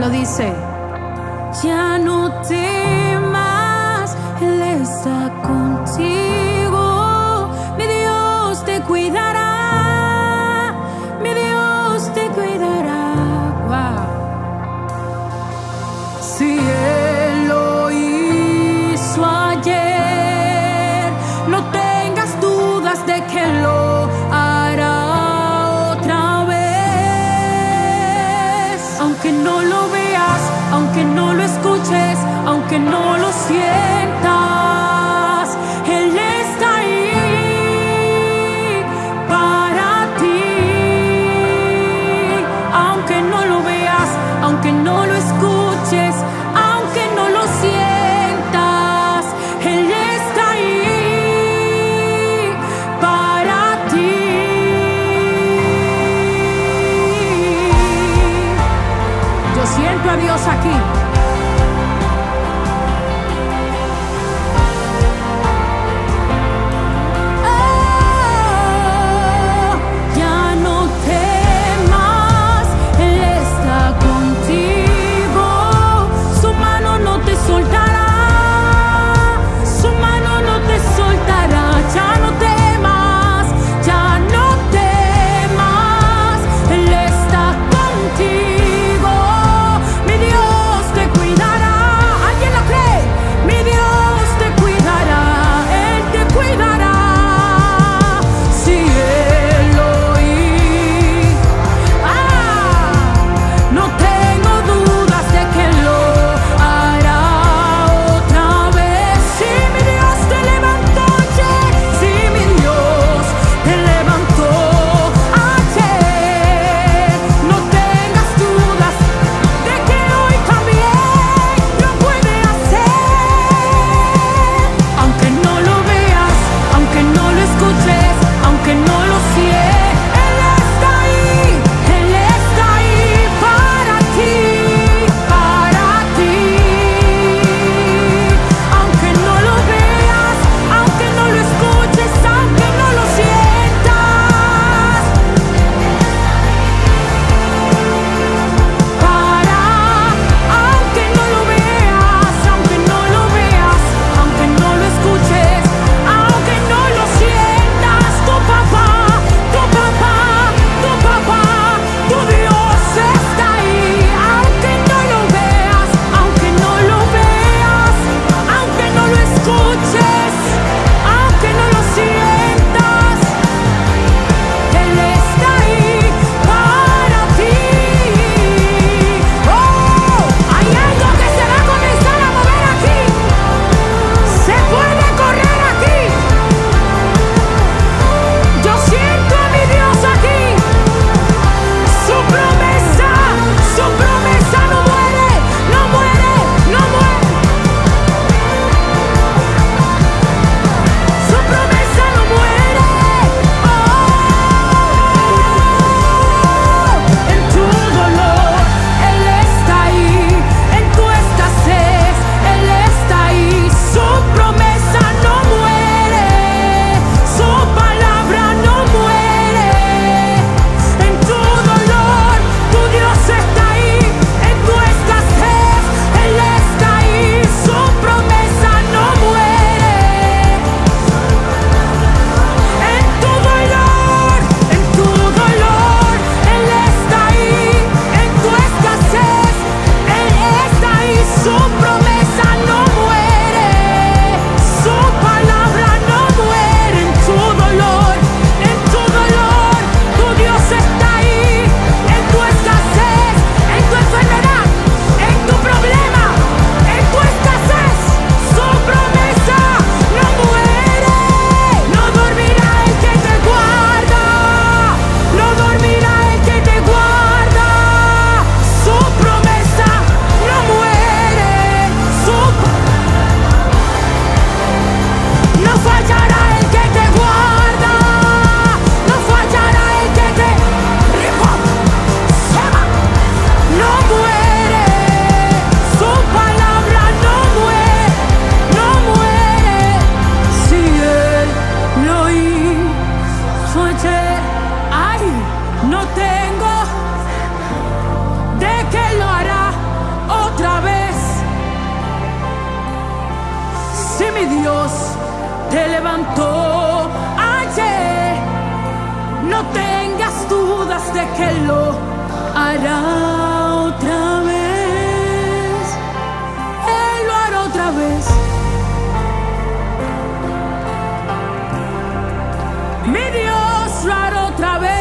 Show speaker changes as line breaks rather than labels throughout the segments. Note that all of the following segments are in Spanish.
lo dice. Ya no temas, Él está contigo. Mi Dios te cuidará, mi Dios te cuidará. Wow. Si Él lo hizo ayer, no tengas dudas de que lo hará otra vez. Aunque no lo veas, aunque no lo escuches, aunque no lo sientas, Él está ahí para ti. Aunque no lo veas, aunque no lo escuches, aunque no lo sientas, Él está ahí para ti. Yo siento a Dios aquí. Dios te levantó ayer, no tengas dudas de que lo hará otra vez. Él lo hará otra vez. Mi Dios lo hará otra vez.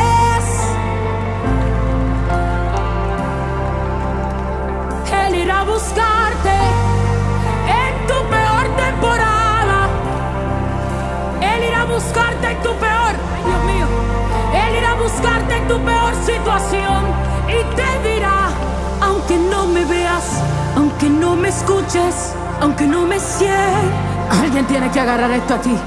Él irá a buscarte en tu peor temporada. Él irá a buscarte en tu peor, ay Dios mío, Él irá a buscarte en tu peor situación y te dirá: aunque no me veas, aunque no me escuches, aunque no me sientas. Alguien tiene que agarrar esto aquí.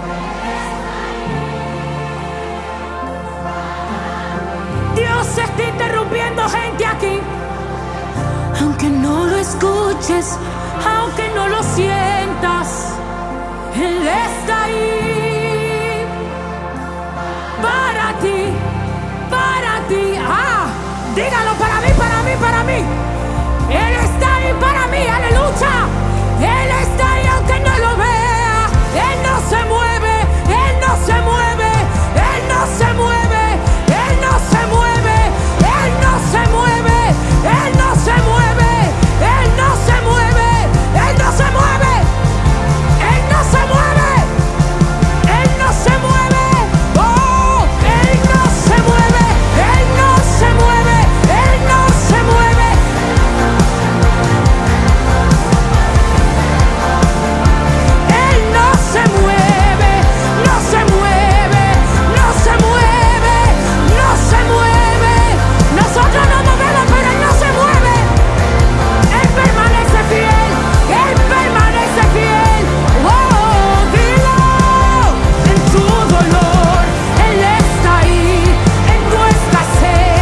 Dios está interrumpiendo gente aquí. Aunque no lo escuches, aunque no lo sientas, Él está ahí para ti, para ti. Dígalo: para mí, para mí, para mí. Él está ahí para mí, aleluya. Él está ahí aunque no lo vea. Él no se mueve, Él no se mueve, Él no se mueve, Él no se mueve, Él no se mueve, Él no se mueve, Él no se mueve, Él no se mueve, Él no se mueve, Él no se mueve. Oh, Él no se mueve, Él no se mueve, Él no se mueve. Él no se mueve, no se mueve, no se mueve, no se mueve. Nosotros nos movemos, pero Él no se mueve. Él permanece fiel, Él permanece fiel. Oh, dilo. En tu dolor, Él está ahí. En tu escasez,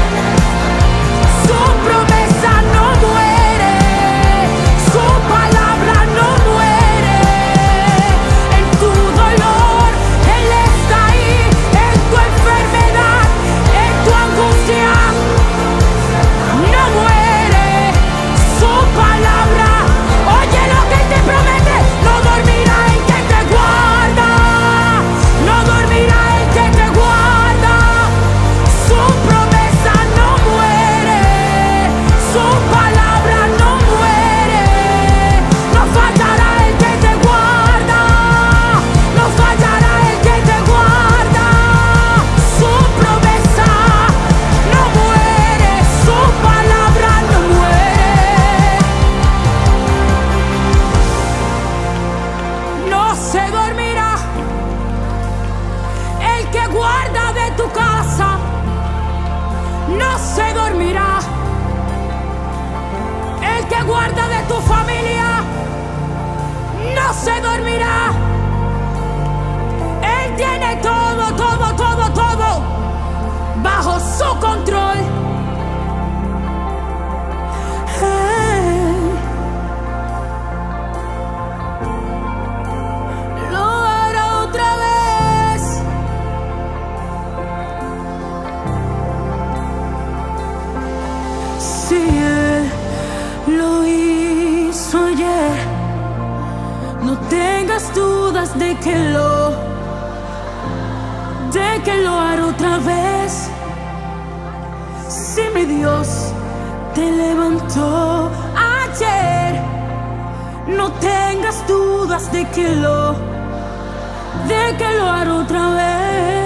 su promesa no muere, su palabra no muere. En tu dolor, Él está ahí. En tu enfermedad, en tu angustia, no muere. Su palabra, oye lo que Él te promete: no dormirá el que te guarda, no dormirá el que te guarda. Su promesa no muere, su palabra no muere. No fallará el que te guarda, no fallará el que te guarda. Su promesa no muere, su palabra no muere. No se dormirá el que guarda de tu casa, no se dormirá el que guarda de tu familia, no se dormirá. Él tiene todo, todo, todo, todo bajo su control. Él lo hará otra vez. Si Él lo hizo ayer, no tengas dudas de que lo hará otra vez. Si mi Dios te levantó ayer, no tengas dudas de que lo hará otra vez.